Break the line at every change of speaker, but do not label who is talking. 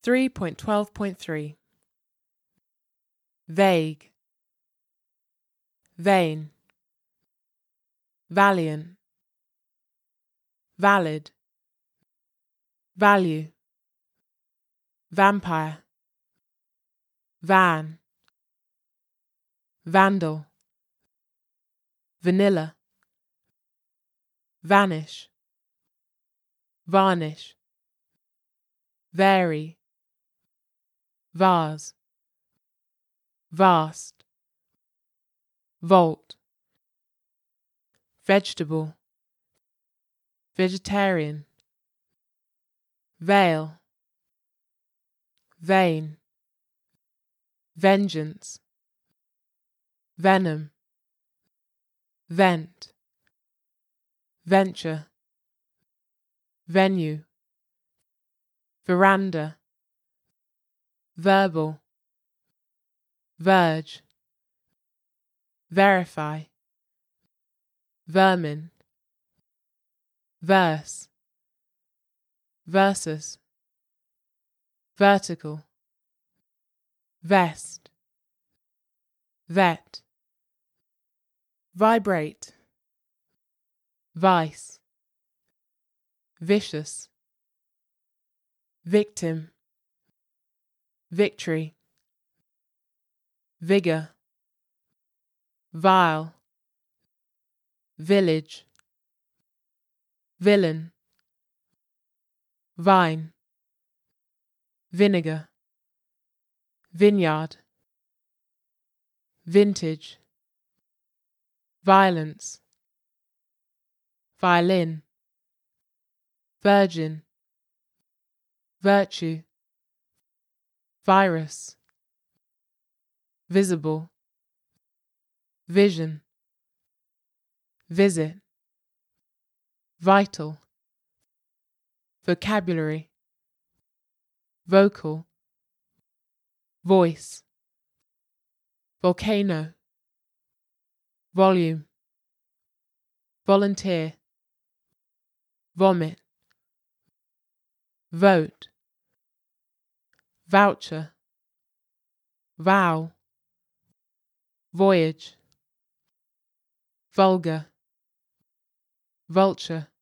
3.12.3 Vague, vain, valiant, valid, value, vampire, van, vandal, vanilla, vanish, varnish, vary, vase, vast, vault, vegetable, vegetarian, veil, vein, vengeance, venom, vent, venture, venue, veranda, verbal, verge, verify, vermin, verse, versus, vertical, vest, vet, vibrate, vice, vicious, victim, victory, vigor, vile, village, villain, vine, vinegar, vineyard, vintage, violence, violin, virgin, virtue, virus, visible, vision, visit, vital, vocabulary, vocal, voice, volcano, volume, volunteer, vomit, vote, voucher, vow, voyage, vulgar, vulture,